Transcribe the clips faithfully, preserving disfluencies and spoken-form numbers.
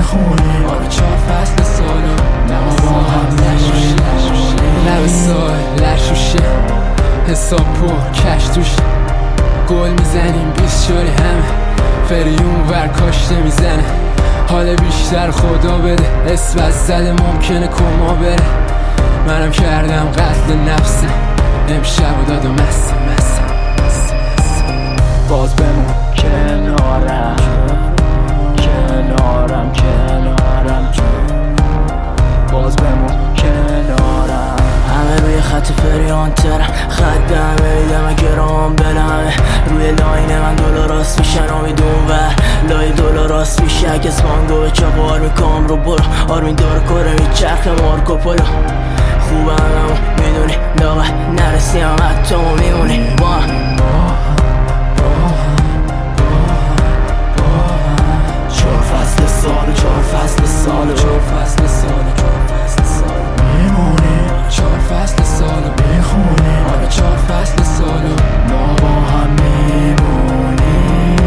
میخونیم. آره چهار فصل سالو نه ما با هم نشوشه، لب سال لشوشه، حساب پر کش توش، گل میزنیم بیست شاری همه، فریون ور کاشته میزنه، حال بیشتر خدا بده، اسم از زده ممکنه کما بره، منم کردم قتل نفسم، امشب و داد و مستم مستم باز بمون کنارم کنارم کنارم باز بمون کنارم. همه روی خط فریان ترم، خط دمه ایدم گرام بلمه، روی لاین من دلار راست میشن امیدون و لای دلار راست میشه، کس مانگو به چاپار میکنم رو برو آرمین دار کره میچرخ مارکو پولو، خوبم همون میدونی لاغه نرسیم حتی میمونی با چهار فصل سال چهار فصل سال چهار فصل سال چهار فصل سال میمونیم، چهار فصل سال میخونیم. آره چهار فصل سال ما با هم میمونیم.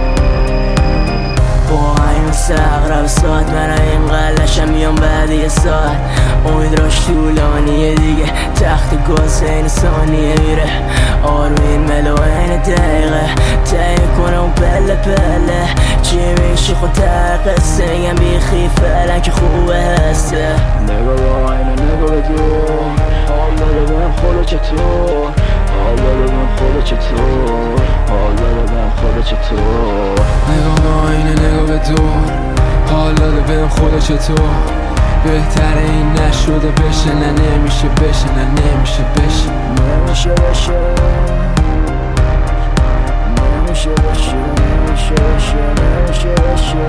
با این سقرب ساعت منم این قلشم میام بعد یه ساعت، امید راش طولانیه دیگه، تخت گاز این ثانیه میره، آروین ملو این دقیقه تایی کنه اون پله پله، چی میشه خود تر قصه میگم بیخی فعلا که خوبه هسته، نگاه با اینه نگاه به دور، حال داده بهم خدا چطور، حال داده بهم خدا چطور، حال داده بهم خدا چطور، نگاه با اینه نگاه به دور، حال داده بهم خدا چطور، بهتره این نشده بشه، نه نمیشه بشه، نه نمیشه بشه، نمیشه بشه نمیشه بشه نمیشه بشه نمیشه بشه.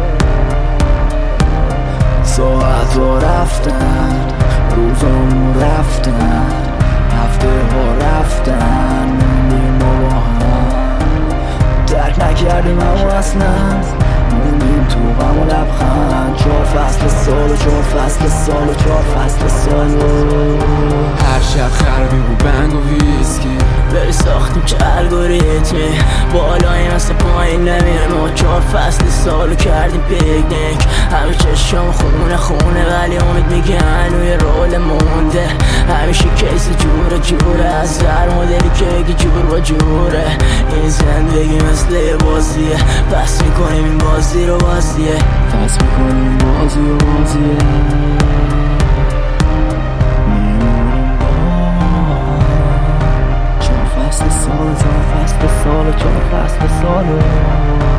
ساعت ها رفتن، روزامون رفتن، هفته ها رفتن، موندیم ما با هم، درک نکردیم اما اصلا موندیم تو غم و لبخند. چهار فصل سال و چهار فصل سال و چهار فصل سال هر شب خرابی بود بنگ و ویسکی، بری ساختیم چه الگوریتمی، بالایی مثل پایین نمیره، ما چهار فصل سالو کردیم پیکنیک، همه چشم خونه خونه ولی امید میگه هنوی رول مونده، همیشه کیس جوره جوره، از هر مدلی که بگی جور با جوره، این زندگی مثل یه بازیه، پس میکنیم این بازی رو بازیه، پس میکنیم بازی و بازیه، فصل سال چهار فصل سال چهار فصل سال